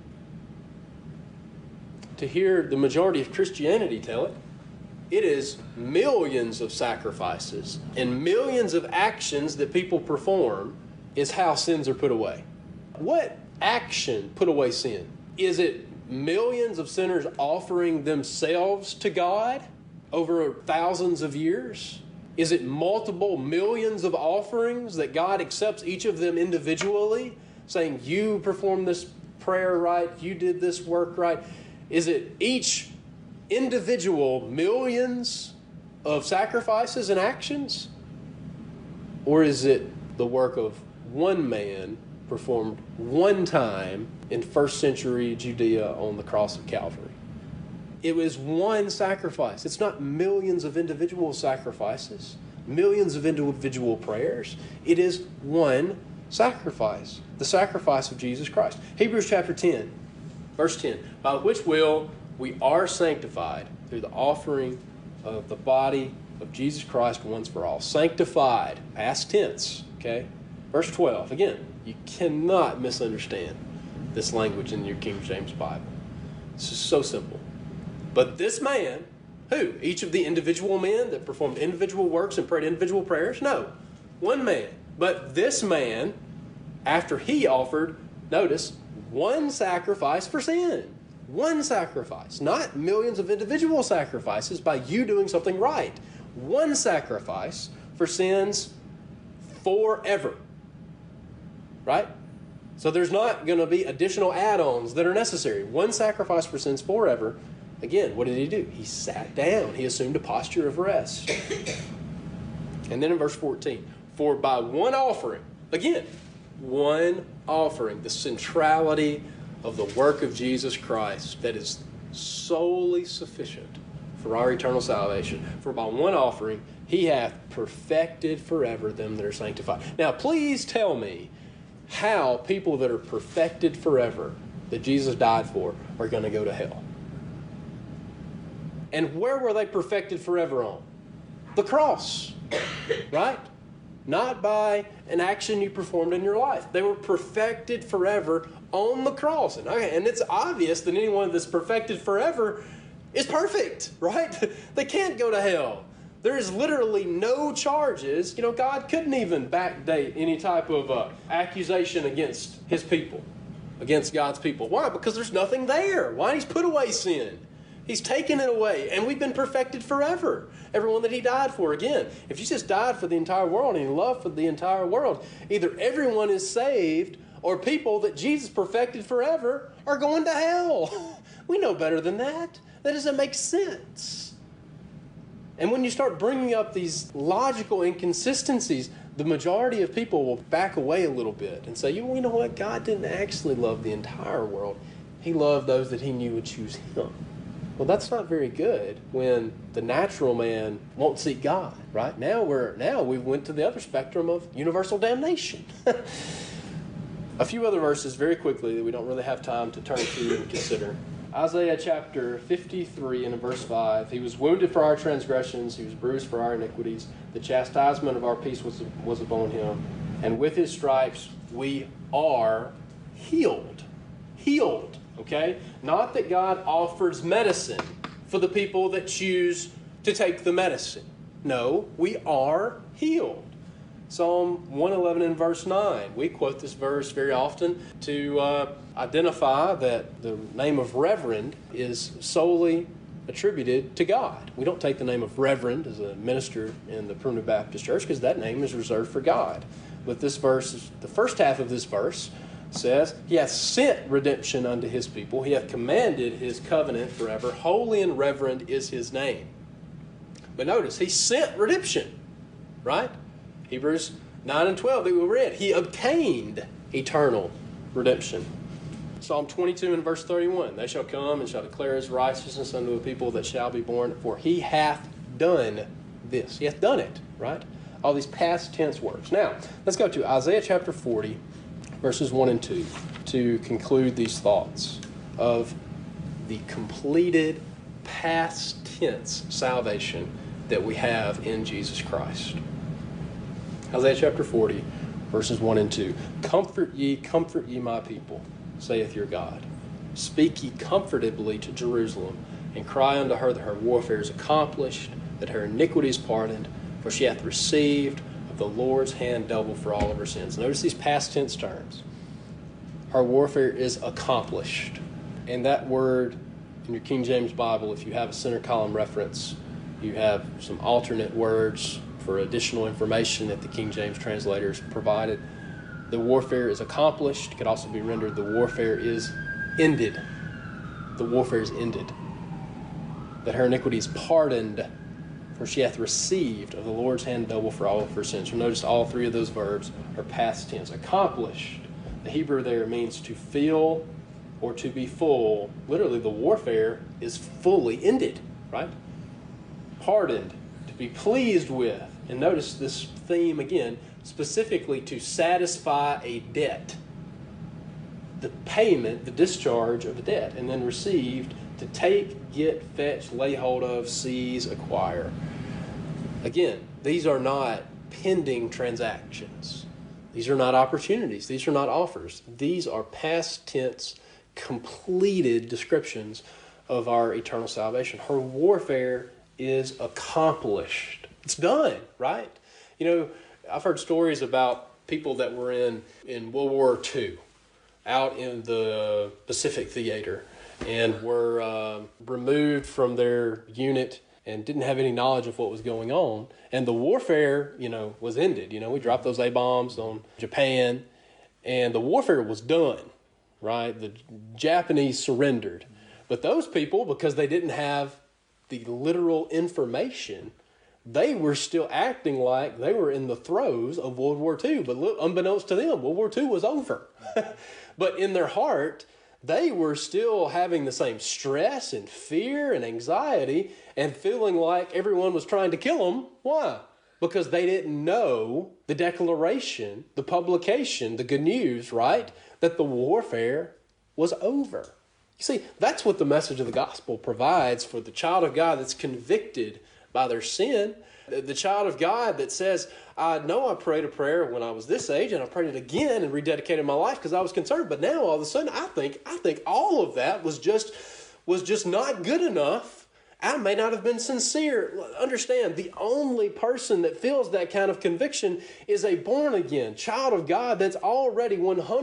To hear the majority of Christianity tell it, it is millions of sacrifices and millions of actions that people perform is how sins are put away. What action put away sin? Is it millions of sinners offering themselves to God over thousands of years? Is it multiple millions of offerings that God accepts each of them individually, saying, you performed this prayer right, you did this work right? Is it each individual millions of sacrifices and actions? Or is it the work of one man performed one time in first century Judea on the cross of Calvary? It was one sacrifice. It's not millions of individual sacrifices, millions of individual prayers. It is one sacrifice, the sacrifice of Jesus Christ. Hebrews chapter 10, verse 10, by which will we are sanctified through the offering of the body of Jesus Christ once for all. Sanctified, past tense, okay? Verse 12, again, you cannot misunderstand this language in your King James Bible. This is so simple. But this man, who? Each of the individual men that performed individual works and prayed individual prayers? No, one man. But this man, after he offered, notice, one sacrifice for sin. One sacrifice, not millions of individual sacrifices by you doing something right. One sacrifice for sins forever. Right? So there's not going to be additional add-ons that are necessary. One sacrifice for sins forever. Again, what did he do? He sat down. He assumed a posture of rest. And then in verse 14, for by one offering, again, one offering, the centrality of the work of Jesus Christ that is solely sufficient for our eternal salvation. For by one offering, he hath perfected forever them that are sanctified. Now, please tell me how people that are perfected forever, that Jesus died for, are going to go to hell. And where were they perfected forever on? The cross, right? Not by an action you performed in your life. They were perfected forever on the cross. And it's obvious that anyone that's perfected forever is perfect, right? They can't go to hell. There is literally no charges. God couldn't even backdate any type of accusation against his people, against God's people. Why? Because there's nothing there. Why? He's put away sin. He's taken it away, and we've been perfected forever. Everyone that he died for. Again, if Jesus died for the entire world and he loved for the entire world, either everyone is saved or people that Jesus perfected forever are going to hell. We know better than that. That doesn't make sense. And when you start bringing up these logical inconsistencies, the majority of people will back away a little bit and say, you know what? God didn't actually love the entire world. He loved those that he knew would choose him. Well, that's not very good when the natural man won't seek God, right? Now we went to the other spectrum of universal damnation. A few other verses very quickly that we don't really have time to turn to and consider. Isaiah chapter 53 and verse 5, he was wounded for our transgressions, he was bruised for our iniquities. The chastisement of our peace was upon him, and with his stripes we are healed. Healed, okay? Not that God offers medicine for the people that choose to take the medicine. No, we are healed. Psalm 111 and verse 9. We quote this verse very often to identify that the name of Reverend is solely attributed to God. We don't take the name of Reverend as a minister in the Primitive Baptist Church because that name is reserved for God. But this verse, the first half of this verse says, he hath sent redemption unto his people. He hath commanded his covenant forever. Holy and reverend is his name. But notice, he sent redemption, right? Hebrews 9 and 12 that we read. He obtained eternal redemption. Psalm 22 and verse 31. They shall come and shall declare his righteousness unto a people that shall be born. For he hath done this. He hath done it, right? All these past tense words. Now, let's go to Isaiah chapter 40, verses 1 and 2, to conclude these thoughts of the completed past tense salvation that we have in Jesus Christ. Isaiah chapter 40, verses 1 and 2. Comfort ye, my people, saith your God. Speak ye comfortably to Jerusalem, and cry unto her that her warfare is accomplished, that her iniquity is pardoned, for she hath received of the Lord's hand double for all of her sins. Notice these past tense terms. Her warfare is accomplished. And that word in your King James Bible, if you have a center column reference, you have some alternate words for additional information that the King James translators provided. The warfare is accomplished. It could also be rendered the warfare is ended. The warfare is ended. That her iniquity is pardoned, for she hath received of the Lord's hand double for all of her sins. You'll notice all three of those verbs are past tense. Accomplished. The Hebrew there means to fill or to be full. Literally, the warfare is fully ended, right? Pardoned, to be pleased with. And notice this theme again, specifically to satisfy a debt. The payment, the discharge of a debt, and then received to take, get, fetch, lay hold of, seize, acquire. Again, these are not pending transactions. These are not opportunities. These are not offers. These are past tense, completed descriptions of our eternal salvation. Her warfare is accomplished. It's done, right? I've heard stories about people that were in World War II out in the Pacific Theater and were removed from their unit and didn't have any knowledge of what was going on. And the warfare, was ended. We dropped those A-bombs on Japan, and the warfare was done, right? The Japanese surrendered. But those people, because they didn't have the literal information, they were still acting like they were in the throes of World War II. But look, unbeknownst to them, World War II was over. But in their heart, they were still having the same stress and fear and anxiety and feeling like everyone was trying to kill them. Why? Because they didn't know the declaration, the publication, the good news, right? That the warfare was over. You see, that's what the message of the gospel provides for the child of God that's convicted by their sin. The child of God that says, I know I prayed a prayer when I was this age, and I prayed it again and rededicated my life because I was concerned. But now all of a sudden, I think all of that was just not good enough. I may not have been sincere. Understand, the only person that feels that kind of conviction is a born-again child of God that's already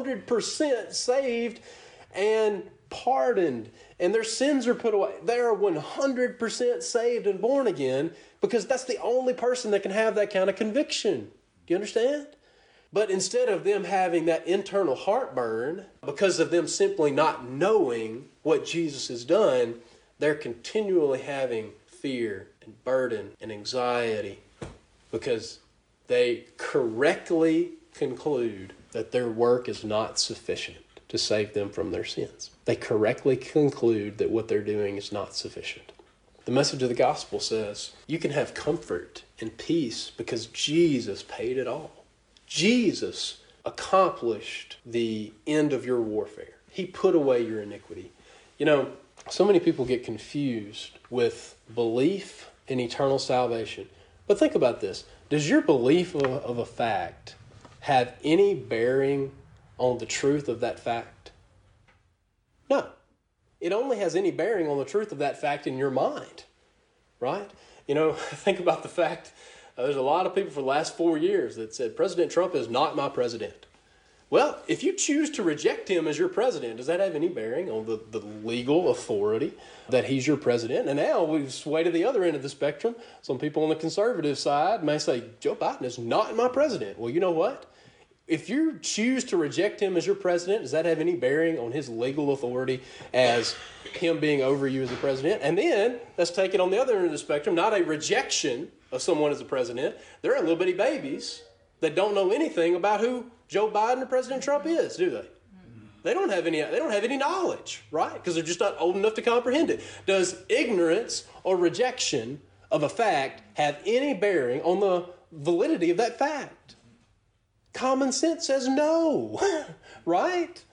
100% saved and pardoned, and their sins are put away. They are 100% saved and born again, because that's the only person that can have that kind of conviction. Do you understand? But instead of them having that internal heartburn because of them simply not knowing what Jesus has done, they're continually having fear and burden and anxiety because they correctly conclude that their work is not sufficient to save them from their sins. They correctly conclude that what they're doing is not sufficient. The message of the gospel says you can have comfort and peace because Jesus paid it all. Jesus accomplished the end of your warfare. He put away your iniquity. You know, so many people get confused with belief in eternal salvation. But think about this. Does your belief of a fact have any bearing on the truth of that fact? No. It only has any bearing on the truth of that fact in your mind, right? You know, think about the fact, there's a lot of people for the last 4 years that said, President Trump is not my president. Well, if you choose to reject him as your president, does that have any bearing on the legal authority that he's your president? And now we've swayed to the other end of the spectrum. Some people on the conservative side may say, Joe Biden is not my president. Well, you know what? If you choose to reject him as your president, does that have any bearing on his legal authority as him being over you as a president? And then let's take it on the other end of the spectrum, not a rejection of someone as a president. There are little bitty babies that don't know anything about who Joe Biden or President Trump is, do they? They don't have any knowledge, right? Because they're just not old enough to comprehend it. Does ignorance or rejection of a fact have any bearing on the validity of that fact? Common sense says no, right?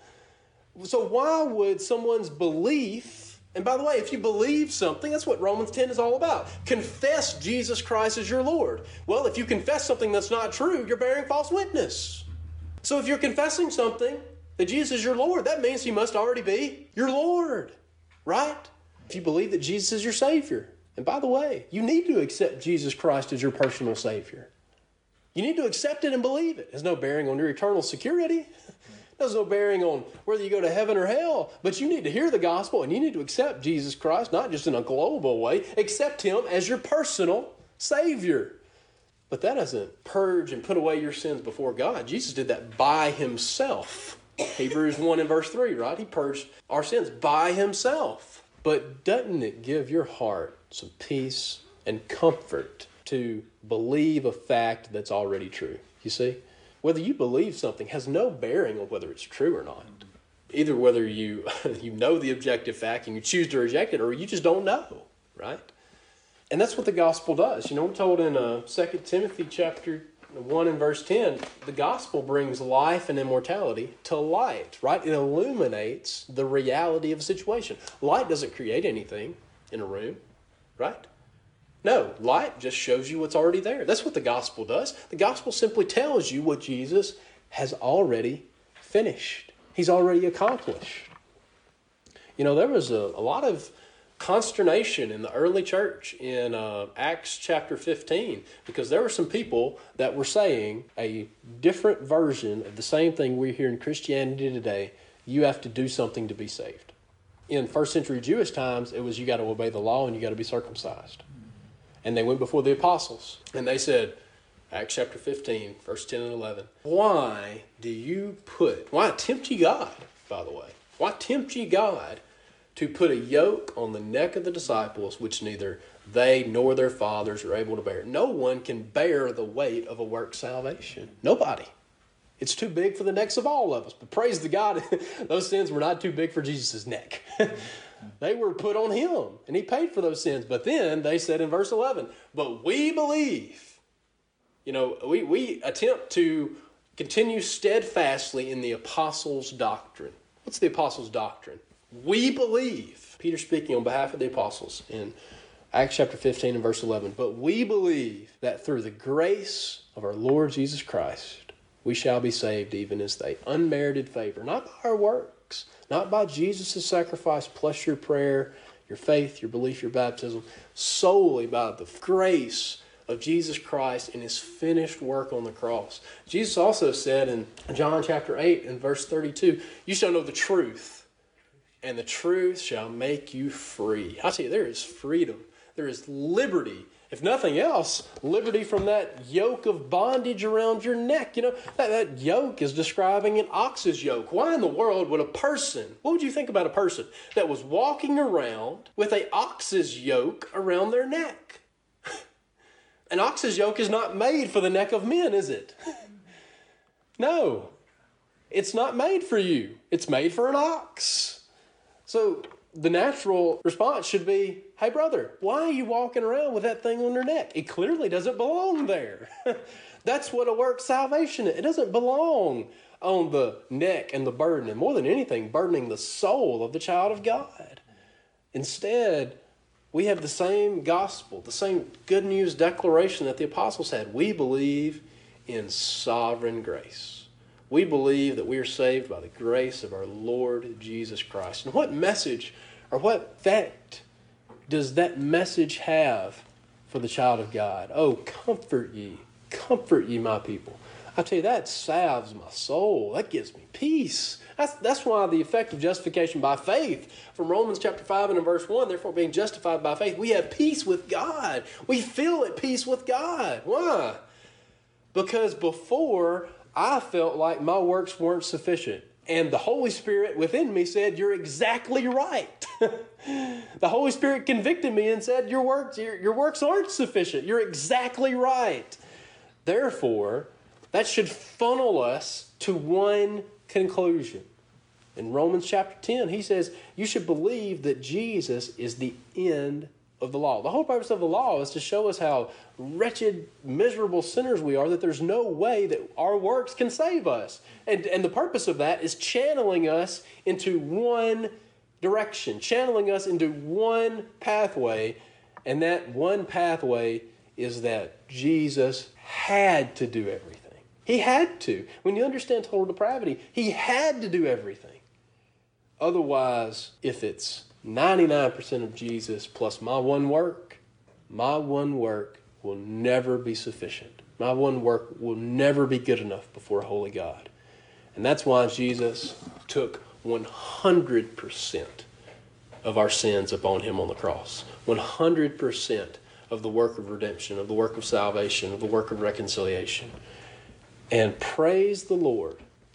So why would someone's belief, and by the way, if you believe something, that's what Romans 10 is all about. Confess Jesus Christ as your Lord. Well, if you confess something that's not true, you're bearing false witness. So if you're confessing something that Jesus is your Lord, that means he must already be your Lord, right? If you believe that Jesus is your Savior, and by the way, you need to accept Jesus Christ as your personal Savior. You need to accept it and believe it. It has no bearing on your eternal security. It has no bearing on whether you go to heaven or hell. But you need to hear the gospel and you need to accept Jesus Christ, not just in a global way. Accept him as your personal Savior. But that doesn't purge and put away your sins before God. Jesus did that by himself. Hebrews 1 and verse 3, right? He purged our sins by himself. But doesn't it give your heart some peace and comfort to believe a fact that's already true? You see? Whether you believe something has no bearing on whether it's true or not. Either whether you know the objective fact and you choose to reject it, or you just don't know, right? And that's what the gospel does. You know, we're told in 2 Timothy chapter 1 and verse 10, the gospel brings life and immortality to light, right? It illuminates the reality of a situation. Light doesn't create anything in a room, right? No, light just shows you what's already there. That's what the gospel does. The gospel simply tells you what Jesus has already finished. He's already accomplished. You know, there was a lot of consternation in the early church in Acts chapter 15 because there were some people that were saying a different version of the same thing we hear in Christianity today. You have to do something to be saved. In first century Jewish times, it was you got to obey the law and you got to be circumcised. And they went before the apostles and they said, Acts chapter 15, verse 10 and 11. Why tempt ye God, by the way? Why tempt ye God to put a yoke on the neck of the disciples, which neither they nor their fathers are able to bear? No one can bear the weight of a work salvation. Nobody. It's too big for the necks of all of us. But praise the God, those sins were not too big for Jesus' neck. They were put on him, and he paid for those sins. But then they said in verse 11, but we believe. We attempt to continue steadfastly in the apostles' doctrine. What's the apostles' doctrine? We believe. Peter speaking on behalf of the apostles in Acts chapter 15 and verse 11. But we believe that through the grace of our Lord Jesus Christ, we shall be saved even as they. Unmerited favor, not by our works, not by Jesus' sacrifice plus your prayer, your faith, your belief, your baptism, solely by the grace of Jesus Christ and his finished work on the cross. Jesus also said in John chapter 8 and verse 32, you shall know the truth, and the truth shall make you free. I tell you, there is freedom. There is liberty. If nothing else, liberty from that yoke of bondage around your neck. That yoke is describing an ox's yoke. Why in the world would what would you think about a person that was walking around with an ox's yoke around their neck? An ox's yoke is not made for the neck of men, is it? No, it's not made for you. It's made for an ox. So the natural response should be, hey brother, why are you walking around with that thing on your neck? It clearly doesn't belong there. That's what a work salvation is. It doesn't belong on the neck and the burden, and more than anything, burdening the soul of the child of God. Instead, we have the same gospel, the same good news declaration that the apostles had. We believe in sovereign grace. We believe that we are saved by the grace of our Lord Jesus Christ. And what message or what effect does that message have for the child of God? Oh, comfort ye, my people. I tell you, that salves my soul. That gives me peace. That's why the effect of justification by faith from Romans chapter 5 and in verse 1, therefore being justified by faith, we have peace with God. We feel at peace with God. Why? Because before I felt like my works weren't sufficient. And the Holy Spirit within me said, you're exactly right. The Holy Spirit convicted me and said, your works aren't sufficient. You're exactly right. Therefore, that should funnel us to one conclusion. In Romans chapter 10, he says, you should believe that Jesus is the end of the law. The whole purpose of the law is to show us how wretched, miserable sinners we are, that there's no way that our works can save us. And the purpose of that is channeling us into one direction, channeling us into one pathway. And that one pathway is that Jesus had to do everything. He had to. When you understand total depravity, he had to do everything. Otherwise, if it's 99% of Jesus plus my one work will never be sufficient. My one work will never be good enough before a holy God. And that's why Jesus took 100% of our sins upon him on the cross. 100% of the work of redemption, of the work of salvation, of the work of reconciliation. And praise the Lord,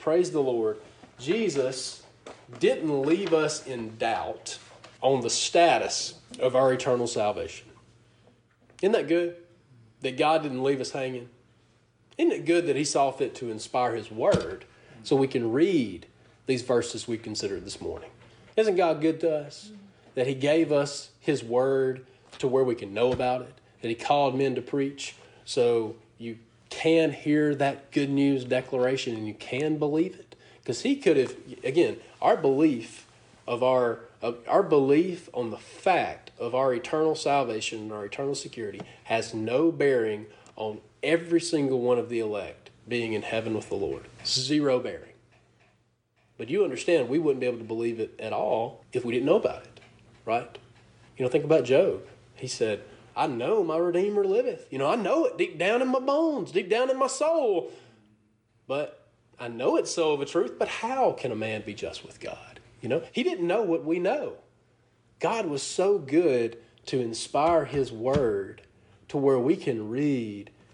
Jesus didn't leave us in doubt on the status of our eternal salvation. Isn't that good? That God didn't leave us hanging? Isn't it good that he saw fit to inspire his word so we can read these verses we considered this morning? Isn't God good to us? That he gave us his word to where we can know about it, that he called men to preach so you can hear that good news declaration and you can believe it. Because he could have, again, our belief on the fact of our eternal salvation and our eternal security has no bearing on every single one of the elect being in heaven with the Lord. Zero bearing. But you understand we wouldn't be able to believe it at all if we didn't know about it, right? Think about Job. He said, I know my Redeemer liveth. I know it deep down in my bones, deep down in my soul. But I know it's so of a truth, but how can a man be just with God? He didn't know what we know. God was so good to inspire his word to where we can read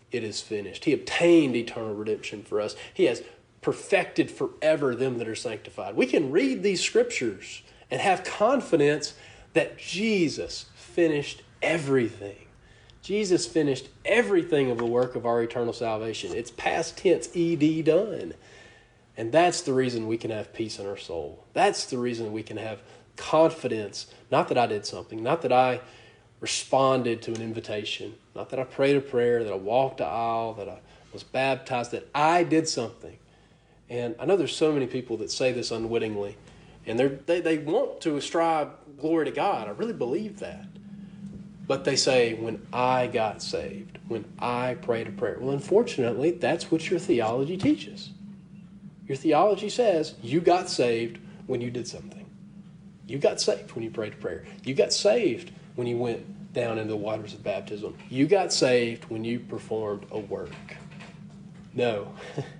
it is finished. He obtained eternal redemption for us. He has perfected forever them that are sanctified. We can read these scriptures and have confidence that Jesus finished everything. Jesus finished everything of the work of our eternal salvation. It's past tense, ed, done. And that's the reason we can have peace in our soul. That's the reason we can have confidence. Not that I did something, not that I responded to an invitation, not that I prayed a prayer, that I walked the aisle, that I was baptized, that I did something. And I know there's so many people that say this unwittingly, and they want to ascribe glory to God. I really believe that. But they say, when I got saved, when I prayed a prayer. Well, unfortunately, that's what your theology teaches. Your theology says you got saved when you did something. You got saved when you prayed a prayer. You got saved when you went down into the waters of baptism. You got saved when you performed a work. No.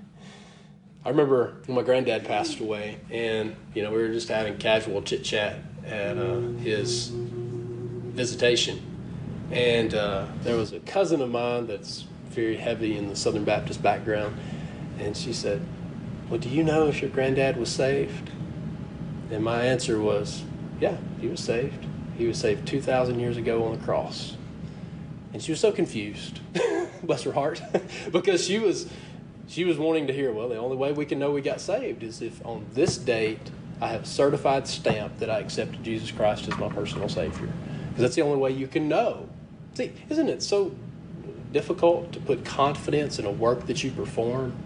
I remember when my granddad passed away, and we were just having casual chit-chat at his visitation. And there was a cousin of mine that's very heavy in the Southern Baptist background, and she said, well, do you know if your granddad was saved? And my answer was, yeah, he was saved. He was saved 2,000 years ago on the cross. And she was so confused, bless her heart, because she was wanting to hear, well, the only way we can know we got saved is if on this date I have a certified stamp that I accepted Jesus Christ as my personal Savior. Because that's the only way you can know. See, isn't it so difficult to put confidence in a work that you performed?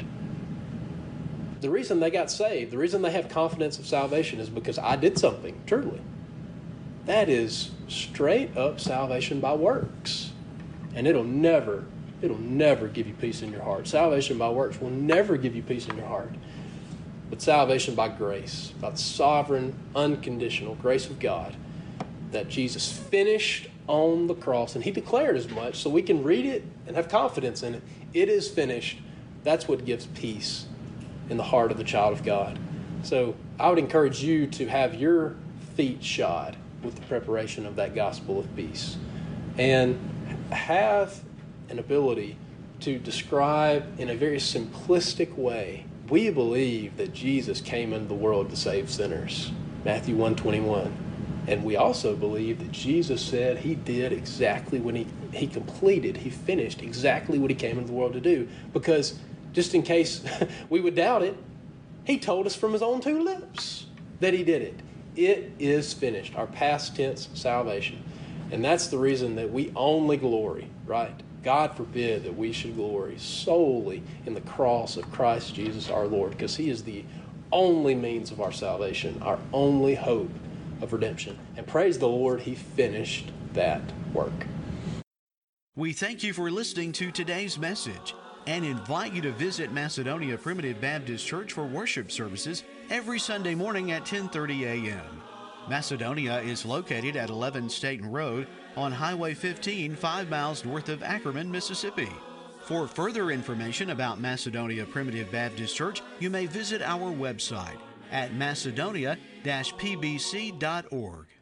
The reason they got saved, the reason they have confidence of salvation is because I did something, truly. That is straight up salvation by works. And it'll never give you peace in your heart. Salvation by works will never give you peace in your heart. But salvation by grace, by the sovereign, unconditional grace of God, that Jesus finished on the cross. And he declared as much, so we can read it and have confidence in it. It is finished. That's what gives peace in the heart of the child of God. So I would encourage you to have your feet shod with the preparation of that gospel of peace. And have an ability to describe in a very simplistic way. We believe that Jesus came into the world to save sinners. Matthew 1:21. And we also believe that Jesus said he did exactly when he completed, he finished exactly what he came into the world to do. Because just in case we would doubt it, he told us from his own two lips that he did it. It is finished, our past tense salvation. And that's the reason that we only glory, right? God forbid that we should glory solely in the cross of Christ Jesus our Lord, because he is the only means of our salvation, our only hope of redemption. And praise the Lord, he finished that work. We thank you for listening to today's message and invite you to visit Macedonia Primitive Baptist Church for worship services every Sunday morning at 10:30 a.m. Macedonia is located at 11 Staten Road on Highway 15, 5 miles north of Ackerman, Mississippi. For further information about Macedonia Primitive Baptist Church, you may visit our website at macedonia-pbc.org.